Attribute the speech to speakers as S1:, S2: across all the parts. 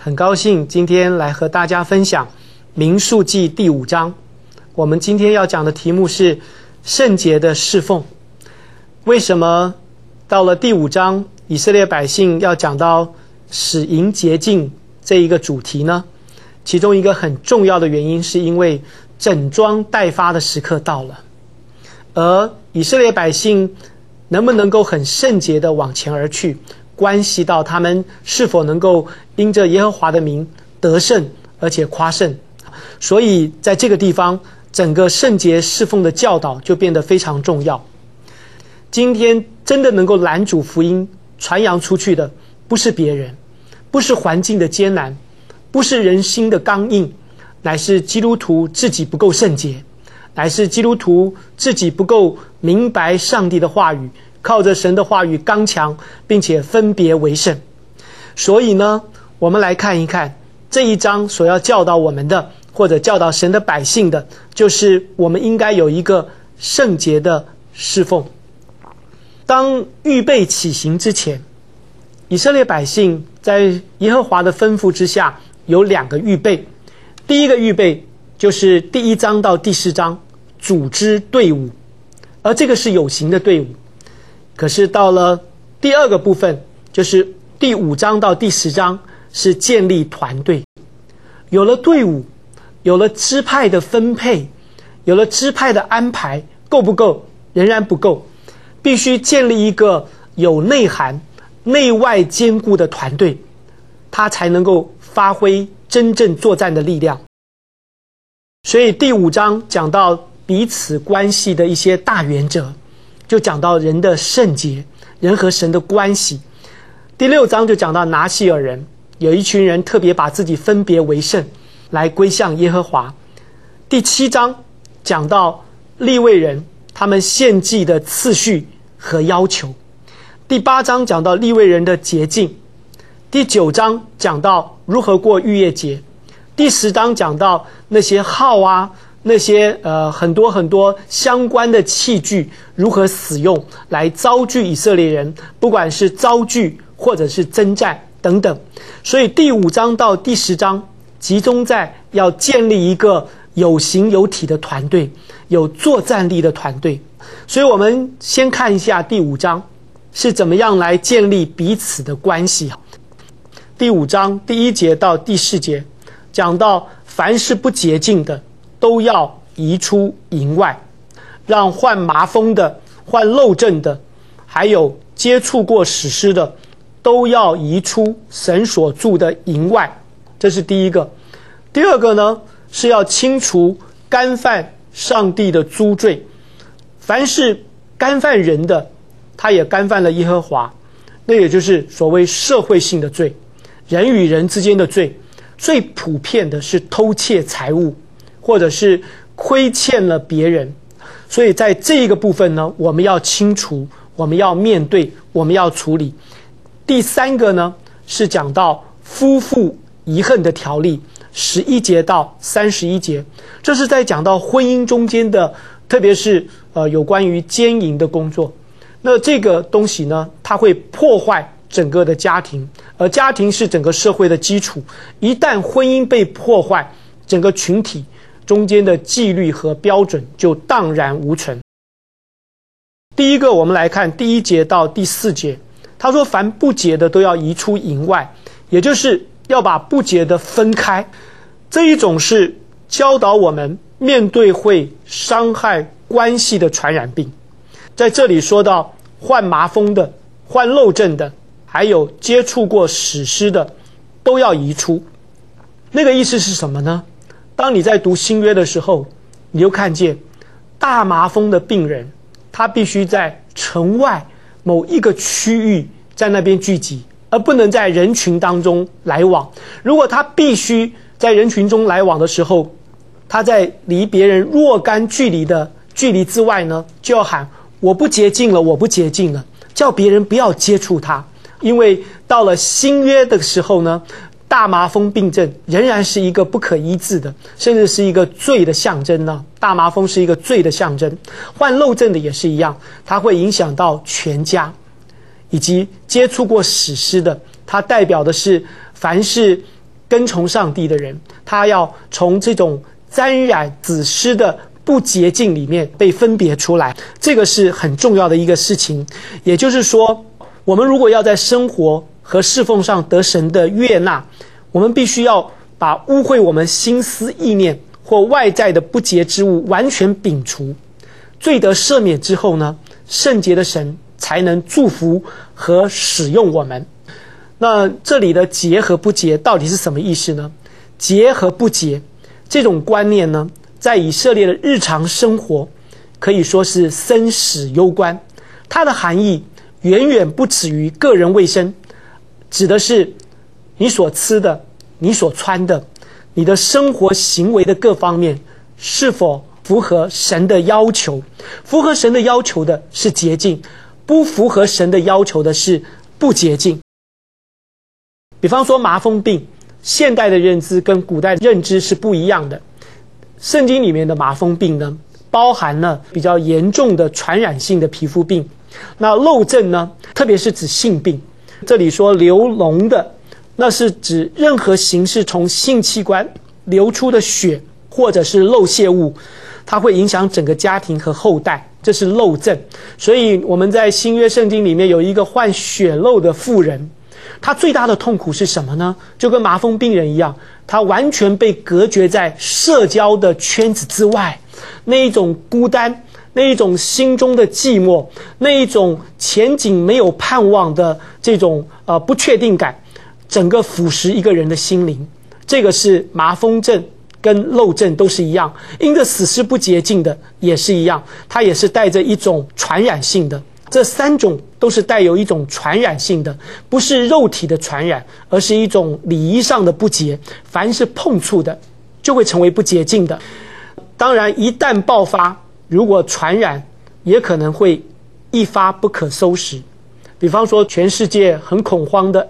S1: 很高兴今天来和大家分享民数记第5章。我们今天要讲的题目是圣洁的侍奉。为什么到了第5章，以色列百姓要讲到使营洁净这一个主题呢？其中一个很重要的原因是因为整装待发的时刻到了，而以色列百姓能不能够很圣洁的往前而去，关系到他们是否能够因着耶和华的名得胜而且夸胜。所以在这个地方，整个圣洁侍奉的教导就变得非常重要。今天真的能够拦阻福音传扬出去的，不是别人，不是环境的艰难，不是人心的刚硬，乃是基督徒自己不够圣洁，乃是基督徒自己不够明白上帝的话语，靠着神的话语刚强，并且分别为圣。所以呢，我们来看一看这一章所要教导我们的，或者教导神的百姓的，就是我们应该有一个圣洁的侍奉。当预备起行之前，以色列百姓在耶和华的吩咐之下有2个预备。第一个预备就是第1章到第4章组织队伍，而这个是有形的队伍。可是到了第2个部分，就是第5章到第10章，是建立团队。有了队伍，有了支派的分配，有了支派的安排，够不够？仍然不够，必须建立一个有内涵、内外兼顾的团队，它才能够发挥真正作战的力量。所以第5章讲到彼此关系的一些大原则，就讲到人的圣洁，人和神的关系。第6章就讲到拿细尔人，有一群人特别把自己分别为圣，来归向耶和华。第7章讲到利未人他们献祭的次序和要求。第8章讲到利未人的洁净。第9章讲到如何过逾越节。第10章讲到那些号啊，那些很多相关的器具如何使用来招聚以色列人，不管是招聚或者是征战等等。所以第5章到第10章集中在要建立一个有形有体的团队，有作战力的团队。所以我们先看一下第5章是怎么样来建立彼此的关系。第5章第1节到第4节讲到，凡是不洁净的都要移出营外，让患麻风的、患漏症的，还有接触过死尸的，都要移出神所住的营外。这是第一个。第2个呢，是要清除干犯上帝的诸罪。凡是干犯人的，他也干犯了耶和华，那也就是所谓社会性的罪，人与人之间的罪。最普遍的是偷窃财物，或者是亏欠了别人。所以在这一个部分呢，我们要清除，我们要面对，我们要处理。第3个呢，是讲到夫妇遗恨的条例，11节到31节，这是在讲到婚姻中间的，特别是有关于奸淫的工作。那这个东西呢，它会破坏整个的家庭，而家庭是整个社会的基础。一旦婚姻被破坏，整个群体中间的纪律和标准就荡然无存。第一个，我们来看第1节到第4节，他说凡不洁的都要移出营外，也就是要把不洁的分开。这一种是教导我们面对会伤害关系的传染病。在这里说到患麻风的、患漏症的，还有接触过死尸的，都要移出。那个意思是什么呢？当你在读新约的时候，你就看见大麻风的病人，他必须在城外某一个区域在那边聚集，而不能在人群当中来往。如果他必须在人群中来往的时候，他在离别人若干距离之外呢，就要喊我不洁净了，我不洁净了，叫别人不要接触他。因为到了新约的时候呢，大麻风病症仍然是一个不可医治的，甚至是一个罪的象征呢。大麻风是一个罪的象征。患漏症的也是一样，它会影响到全家，以及接触过死尸的，它代表的是凡是跟从上帝的人，他要从这种沾染子尸的不洁净里面被分别出来，这个是很重要的一个事情。也就是说，我们如果要在生活和侍奉上得神的悦纳，我们必须要把污秽我们心思意念或外在的不洁之物完全摒除，罪得赦免之后呢，圣洁的神才能祝福和使用我们。那这里的洁和不洁到底是什么意思呢？洁和不洁这种观念呢，在以色列的日常生活可以说是生死攸关，它的含义远远不止于个人卫生，指的是你所吃的、你所穿的、你的生活行为的各方面是否符合神的要求。符合神的要求的是洁净，不符合神的要求的是不洁净。比方说麻风病，现代的认知跟古代认知是不一样的。圣经里面的麻风病呢，包含了比较严重的传染性的皮肤病。那漏症呢，特别是指性病。这里说流脓的，那是指任何形式从性器官流出的血或者是漏泄物，它会影响整个家庭和后代，这是漏症。所以我们在新约圣经里面有一个患血漏的妇人，她最大的痛苦是什么呢？就跟麻风病人一样，她完全被隔绝在社交的圈子之外，那一种孤单，那一种心中的寂寞，那一种前景没有盼望的这种不确定感，整个腐蚀一个人的心灵。这个是麻风症跟漏症都是一样，因着死尸不洁净的也是一样，它也是带着一种传染性的。这三种都是带有一种传染性的，不是肉体的传染，而是一种礼仪上的不洁，凡是碰触的就会成为不洁净的。当然一旦爆发，如果传染也可能会一发不可收拾。比方说全世界很恐慌的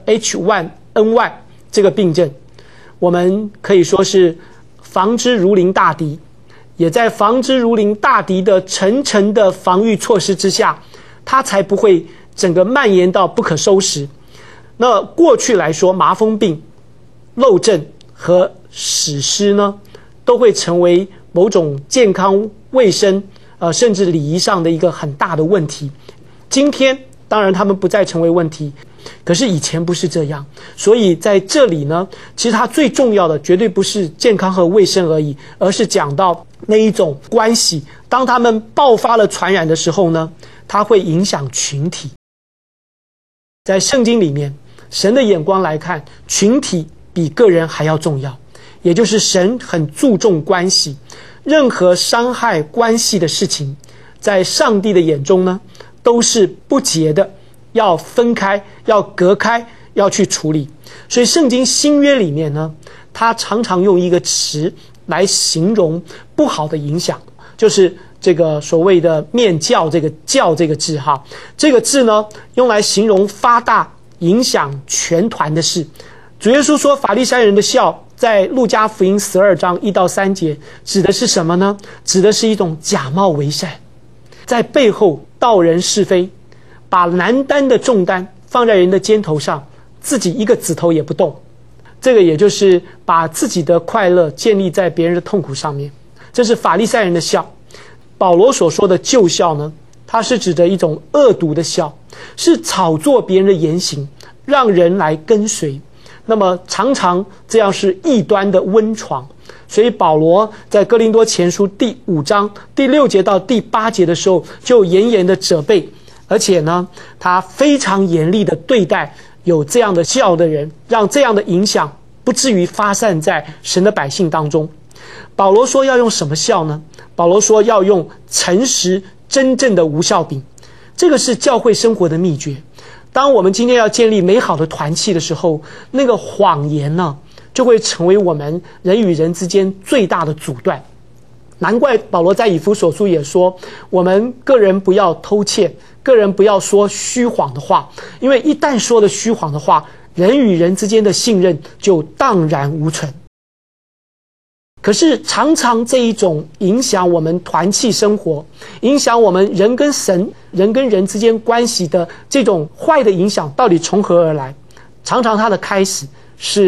S1: H1N1 这个病症，我们可以说是防之如临大敌，也在防之如临大敌的层层的防御措施之下，它才不会整个蔓延到不可收拾。那过去来说，麻风病、漏症和死尸呢，都会成为某种健康卫生甚至礼仪上的一个很大的问题。今天当然他们不再成为问题，可是以前不是这样。所以在这里呢，其实它最重要的绝对不是健康和卫生而已，而是讲到那一种关系。当他们爆发了传染的时候呢，它会影响群体。在圣经里面，神的眼光来看，群体比个人还要重要，也就是神很注重关系。任何伤害关系的事情，在上帝的眼中呢，都是不洁的，要分开，要隔开，要去处理。所以圣经新约里面呢，它常常用一个词来形容不好的影响，就是这个所谓的面教，这个教这个字哈，这个字呢，用来形容发大影响全团的事。主耶稣说法利赛人的笑，在路加福音12章1到3节，指的是什么呢？指的是一种假冒为善，在背后道人是非，把难担的重担放在人的肩头上，自己一个指头也不动。这个也就是把自己的快乐建立在别人的痛苦上面，这是法利赛人的笑。保罗所说的旧笑呢，它是指着一种恶毒的笑，是炒作别人的言行，让人来跟随。那么常常这样是异端的温床。所以保罗在哥林多前书第5章第6节到第8节的时候，就严严的责备，而且呢，他非常严厉的对待有这样的笑的人，让这样的影响不至于发散在神的百姓当中。保罗说要用什么笑呢？保罗说要用诚实真正的无笑饼，这个是教会生活的秘诀。当我们今天要建立美好的团契的时候，那个谎言呢，就会成为我们人与人之间最大的阻断。难怪保罗在以弗所书也说，我们个人不要偷窃，个人不要说虚谎的话，因为一旦说了虚谎的话，人与人之间的信任就荡然无存。可是常常这一种影响我们团契生活，影响我们人跟神、人跟人之间关系的这种坏的影响到底从何而来？常常它的开始是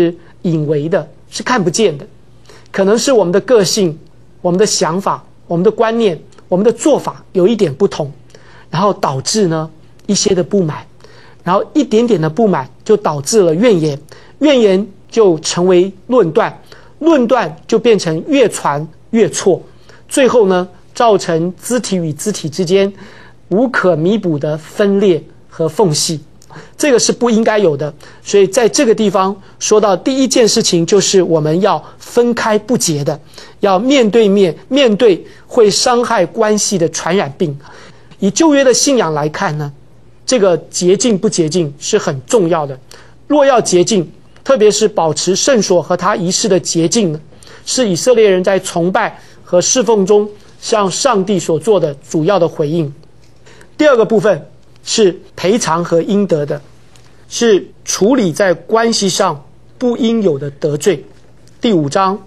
S1: 隐微的，是看不见的，可能是我们的个性、我们的想法、我们的观念、我们的做法有一点不同，然后导致呢一些的不满，然后一点点的不满就导致了怨言，怨言就成为论断，论断就变成越传越错，最后呢造成肢体与肢体之间无可弥补的分裂和缝隙，这个是不应该有的。所以在这个地方说到第一件事情，就是我们要分开不结的，要面对面，面对会伤害关系的传染病。以旧约的信仰来看呢，这个洁净不洁净是很重要的。若要洁净，特别是保持圣所和他仪式的洁净呢，是以色列人在崇拜和侍奉中向上帝所做的主要的回应。第二个部分是赔偿和应得的，是处理在关系上不应有的得罪。第5章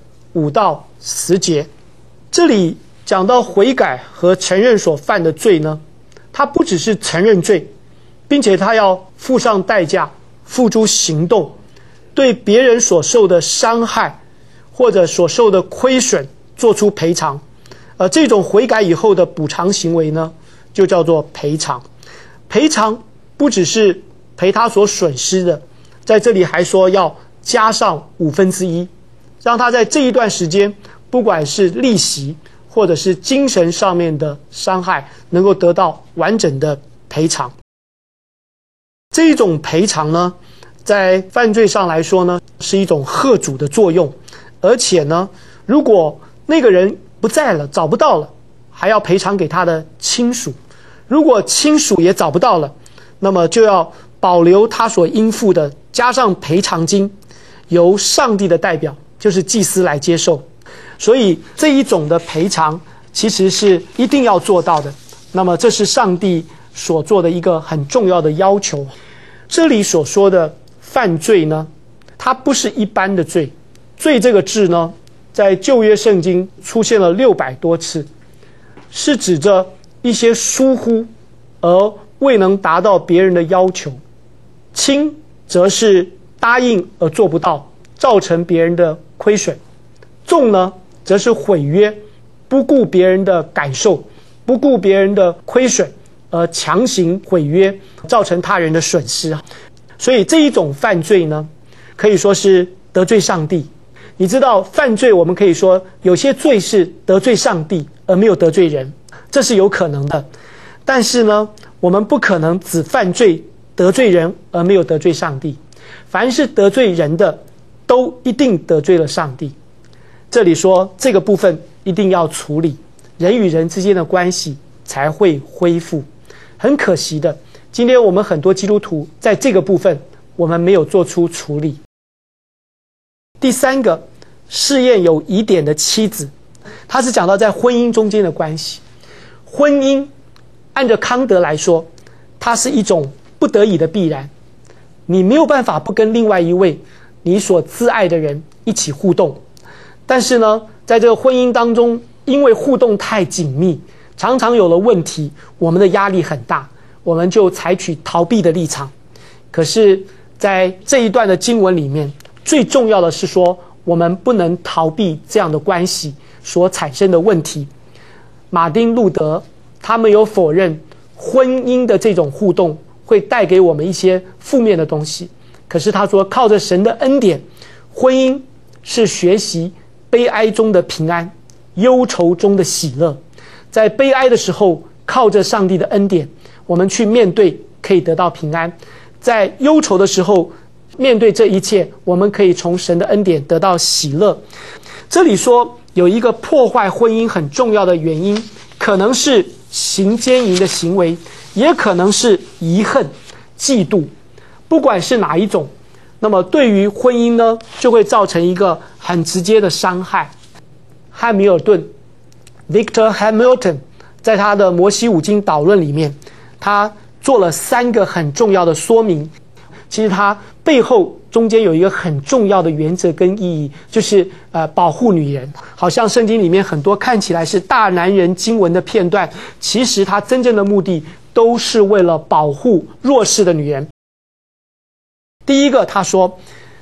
S1: 5到10节，这里讲到悔改和承认所犯的罪呢，他不只是承认罪，并且他要付上代价，付诸行动，对别人所受的伤害或者所受的亏损做出赔偿。这种悔改以后的补偿行为呢，就叫做赔偿。赔偿不只是赔他所损失的，在这里还说要加上1/5，让他在这一段时间，不管是利息或者是精神上面的伤害，能够得到完整的赔偿。这一种赔偿呢，在犯罪上来说呢，是一种吓阻的作用，而且呢，如果那个人不在了，找不到了，还要赔偿给他的亲属。如果亲属也找不到了，那么就要保留他所应付的，加上赔偿金，由上帝的代表，就是祭司来接受。所以这一种的赔偿其实是一定要做到的。那么这是上帝所做的一个很重要的要求。这里所说的犯罪呢，它不是一般的罪。罪这个字呢，在旧约圣经出现了600多次，是指着一些疏忽而未能达到别人的要求。轻则是答应而做不到，造成别人的亏损。重呢，则是毁约，不顾别人的感受，不顾别人的亏损，而强行毁约，造成他人的损失。所以这一种犯罪呢，可以说是得罪上帝。你知道犯罪，我们可以说有些罪是得罪上帝而没有得罪人，这是有可能的。但是呢，我们不可能只犯罪得罪人而没有得罪上帝。凡是得罪人的，都一定得罪了上帝。这里说这个部分一定要处理，人与人之间的关系才会恢复。很可惜的，今天我们很多基督徒在这个部分我们没有做出处理。第三个，试验有疑点的妻子，他是讲到在婚姻中间的关系。婚姻按照康德来说，它是一种不得已的必然，你没有办法不跟另外一位你所挚爱的人一起互动。但是呢，在这个婚姻当中，因为互动太紧密，常常有了问题，我们的压力很大，我们就采取逃避的立场。可是在这一段的经文里面，最重要的是说，我们不能逃避这样的关系所产生的问题。马丁路德他没有否认婚姻的这种互动会带给我们一些负面的东西，可是他说靠着神的恩典，婚姻是学习悲哀中的平安，忧愁中的喜乐。在悲哀的时候，靠着上帝的恩典，我们去面对，可以得到平安。在忧愁的时候，面对这一切，我们可以从神的恩典得到喜乐。这里说有一个破坏婚姻很重要的原因，可能是行奸淫的行为，也可能是遗恨、嫉妒。不管是哪一种，那么对于婚姻呢，就会造成一个很直接的伤害。汉密尔顿 Victor Hamilton 在他的摩西五经导论里面，他做了3个很重要的说明。其实它背后中间有一个很重要的原则跟意义，就是保护女人。好像圣经里面很多看起来是大男人经文的片段，其实它真正的目的都是为了保护弱势的女人。第一个，他说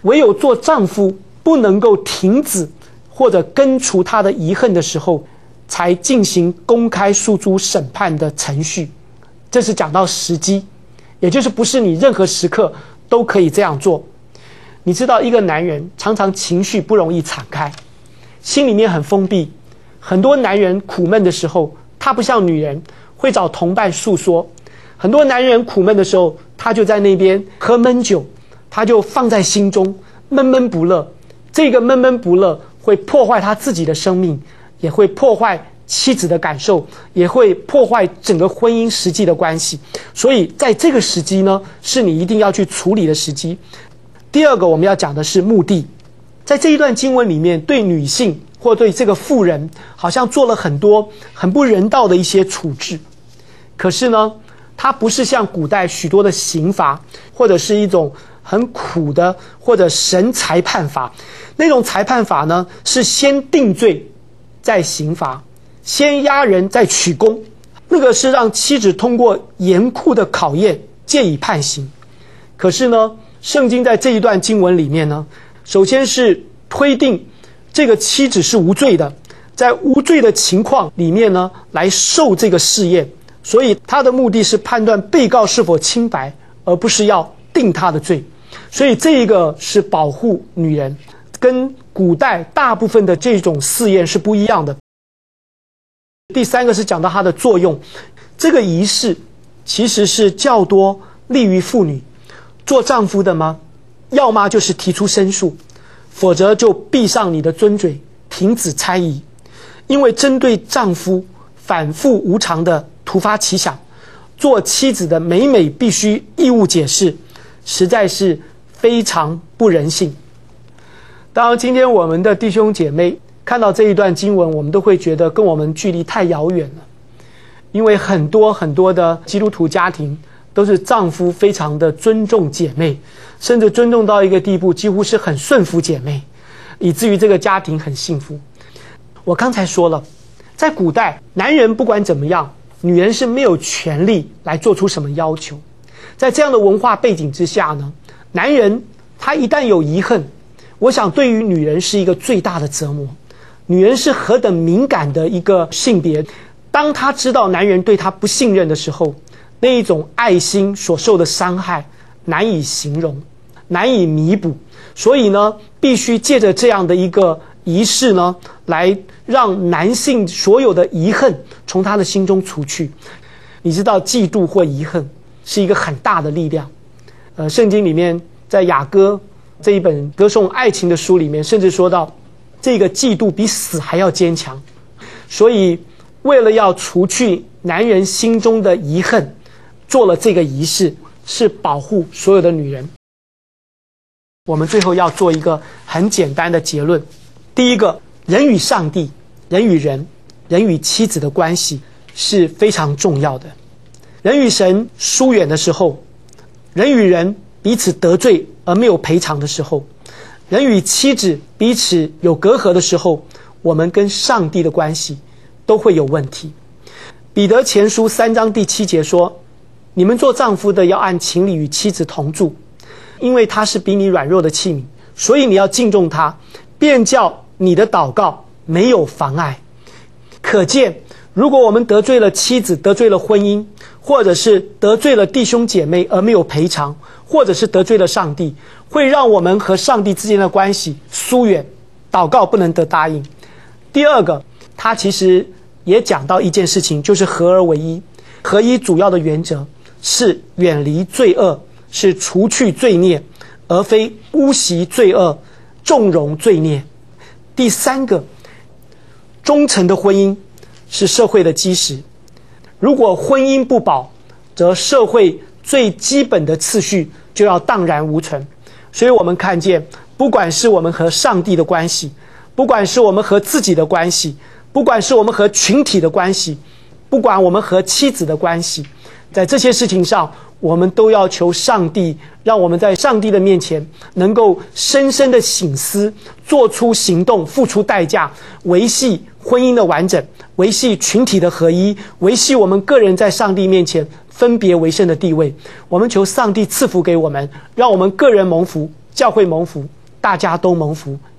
S1: 唯有做丈夫不能够停止或者根除他的遗恨的时候，才进行公开诉诸审判的程序。这是讲到时机，也就是不是你任何时刻都可以这样做。你知道一个男人常常情绪不容易敞开，心里面很封闭。很多男人苦闷的时候，他不像女人会找同伴诉说。很多男人苦闷的时候，他就在那边喝闷酒，他就放在心中闷闷不乐。这个闷闷不乐会破坏他自己的生命，也会破坏妻子的感受，也会破坏整个婚姻实际的关系。所以在这个时机呢，是你一定要去处理的时机。第二个我们要讲的是目的。在这一段经文里面，对女性或对这个妇人好像做了很多很不人道的一些处置。可是呢，它不是像古代许多的刑罚，或者是一种很苦的或者神裁判法。那种裁判法呢，是先定罪再刑罚，先压人再取功。那个是让妻子通过严酷的考验借以判刑。可是呢，圣经在这一段经文里面呢，首先是推定这个妻子是无罪的，在无罪的情况里面呢，来受这个试验。所以他的目的是判断被告是否清白，而不是要定他的罪。所以这一个是保护女人，跟古代大部分的这种试验是不一样的。第三个是讲到它的作用。这个仪式其实是较多利于妇女。做丈夫的吗？要么就是提出申诉，否则就闭上你的尊嘴，停止猜疑。因为针对丈夫反复无常的突发奇想，做妻子的每每必须义务解释，实在是非常不人性。当然今天我们的弟兄姐妹看到这一段经文，我们都会觉得跟我们距离太遥远了。因为很多很多的基督徒家庭都是丈夫非常的尊重姐妹，甚至尊重到一个地步，几乎是很顺服姐妹，以至于这个家庭很幸福。我刚才说了，在古代，男人不管怎么样，女人是没有权利来做出什么要求。在这样的文化背景之下呢，男人他一旦有遗恨，我想对于女人是一个最大的折磨。女人是何等敏感的一个性别，当她知道男人对她不信任的时候，那一种爱心所受的伤害难以形容，难以弥补。所以呢，必须借着这样的一个仪式呢，来让男性所有的遗恨从他的心中除去。你知道嫉妒或遗恨是一个很大的力量。圣经里面在雅歌这一本歌颂爱情的书里面，甚至说到这个嫉妒比死还要坚强。所以为了要除去男人心中的遗恨，做了这个仪式，是保护所有的女人。我们最后要做一个很简单的结论。第一个，人与上帝，人与人，人与妻子的关系是非常重要的。人与神疏远的时候，人与人彼此得罪而没有赔偿的时候，人与妻子彼此有隔阂的时候，我们跟上帝的关系都会有问题。彼得前书3章第7节说，你们做丈夫的要按情理与妻子同住，因为他是比你软弱的器皿，所以你要敬重他，便叫你的祷告没有妨碍。可见，如果我们得罪了妻子，得罪了婚姻，或者是得罪了弟兄姐妹而没有赔偿，或者是得罪了上帝，会让我们和上帝之间的关系疏远，祷告不能得答应。第二个，他其实也讲到一件事情，就是合而为一。合一主要的原则是远离罪恶，是除去罪孽，而非污袭罪恶，纵容罪孽。第三个，忠诚的婚姻是社会的基石。如果婚姻不保，则社会最基本的次序就要荡然无存。所以我们看见，不管是我们和上帝的关系，不管是我们和自己的关系，不管是我们和群体的关系，不管我们和妻子的关系，在这些事情上，我们都要求上帝，让我们在上帝的面前能够深深的省思，做出行动，付出代价，维系婚姻的完整，维系群体的合一，维系我们个人在上帝面前分别为圣的地位。我们求上帝赐福给我们，让我们个人蒙福， 教会蒙福，大家都蒙福，